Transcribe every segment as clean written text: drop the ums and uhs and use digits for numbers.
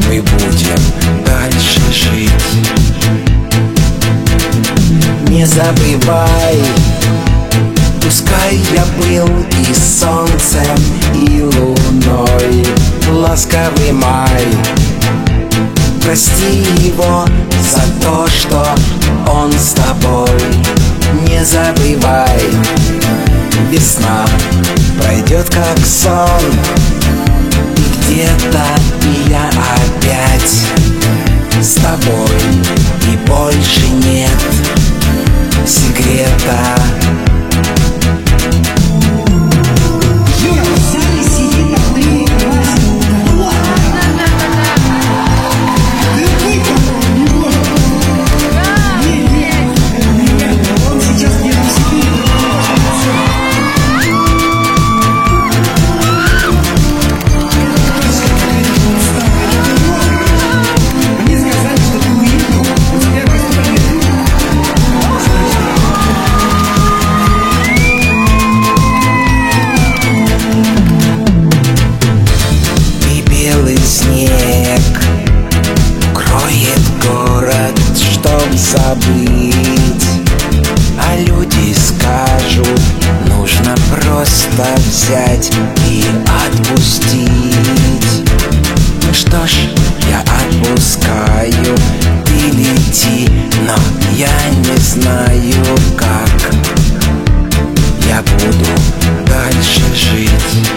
мы будем дальше жить. Не забывай, пускай я был и солнцем, и луной. Ласковый май, прости его за то, что он с тобой. Не забывай, весна пройдет как сон, и где-то и я опять с тобой, и больше нет секрета. Снег кроет город, чтоб забыть, а люди скажут, нужно просто взять и отпустить. Ну что ж, я отпускаю, ты лети, но я не знаю, как я буду дальше жить.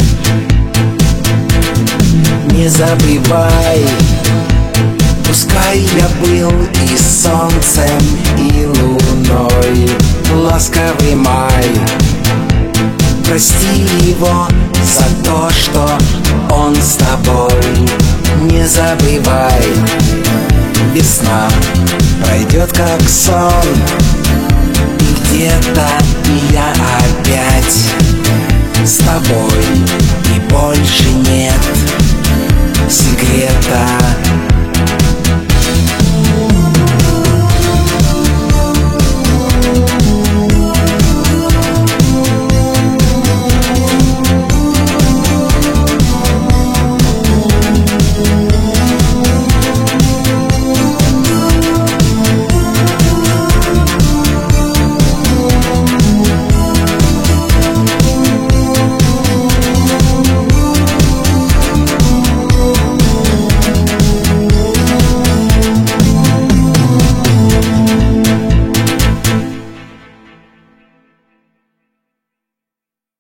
Не забывай, пускай я был и солнцем, и луной. Ласковый май, прости его за то, что он с тобой. Не забывай, весна пройдет как сон, и где-то и я опять с тобой, и больше нет